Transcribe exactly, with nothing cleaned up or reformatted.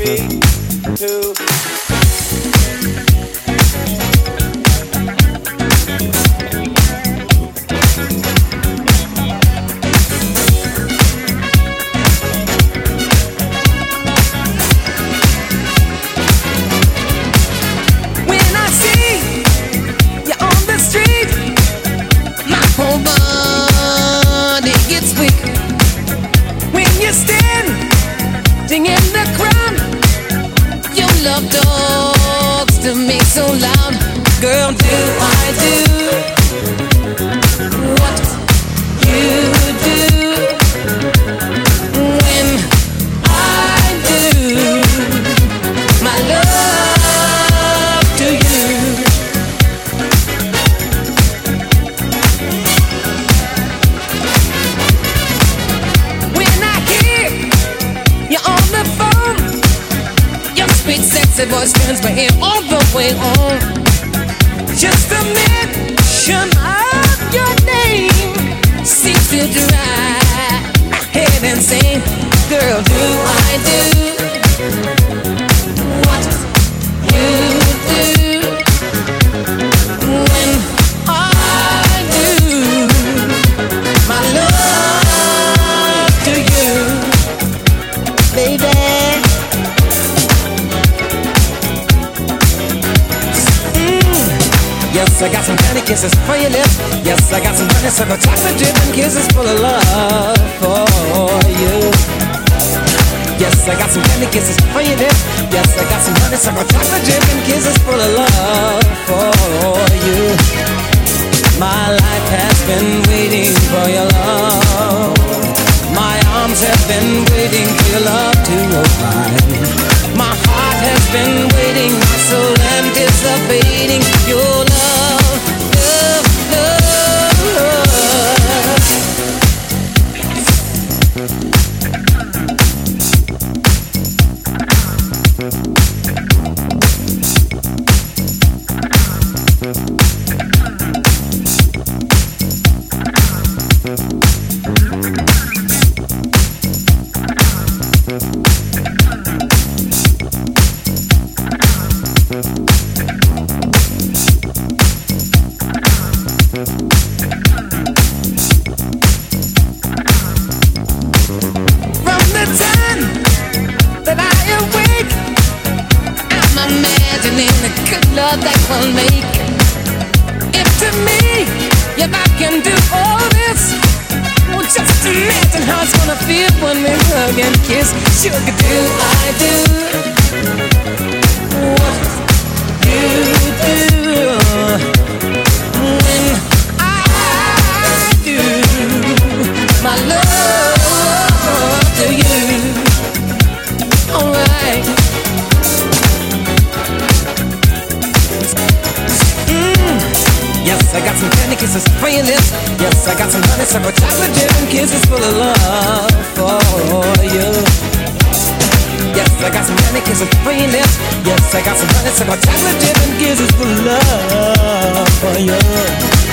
Voice turns my ear all the way on. Just a mention of your name seems to drive my head insane. Girl, do I do what you do when I do my love to you, baby? Yes, I got some candy kisses for your lips. Yes, I got some honeysuckle chocolate dip and kisses full of love for you. Yes, I got some candy kisses for your lips. Yes, I got some honeysuckle chocolate dip and kisses full of love for you. My life has been waiting for your love. My arms have been waiting for your love to open. My heart has been waiting, my soul anticipating your love, love, that will make it to me. If I can do all this, well, just imagine how it's gonna feel when we hug and kiss. Sugar, do I do what you do when I do my love to you? Alright. Yes, I got some candy kisses for your lips. Yes, I got some honeysuckle chocolate dip and kisses full of love for you. Yes, I got some candy kisses for your lips. Yes, I got some honeysuckle chocolate dip and kisses full of love for you.